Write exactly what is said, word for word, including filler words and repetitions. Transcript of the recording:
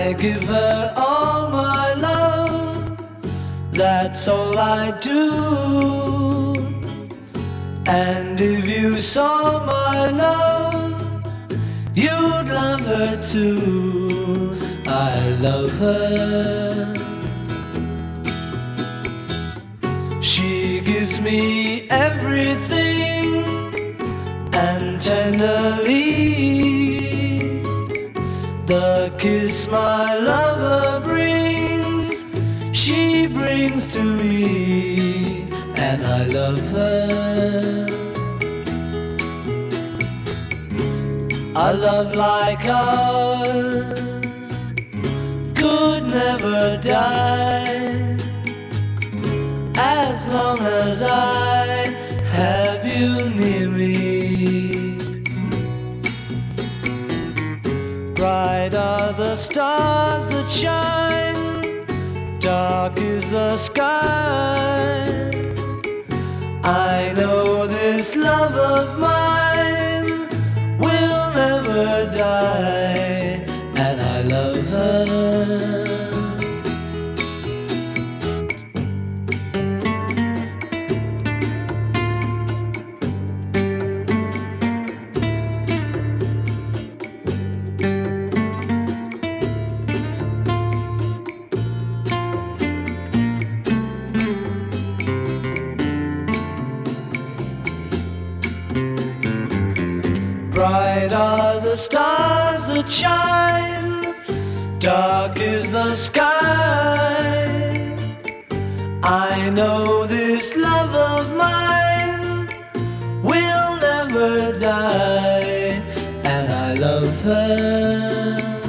I give her all my love, that's all I do. And if you saw my love, you'd love her too. I love her. She gives me everything, and tenderly the kiss my lover brings, she brings to me, and I love her. A love like ours could never die, as long as I have you near me. Bright are the stars that shine, dark is the sky. I know this love of mine will never die, and I love her. Bright are the stars that shine, dark is the sky. I know this love of mine will never die, and I love her.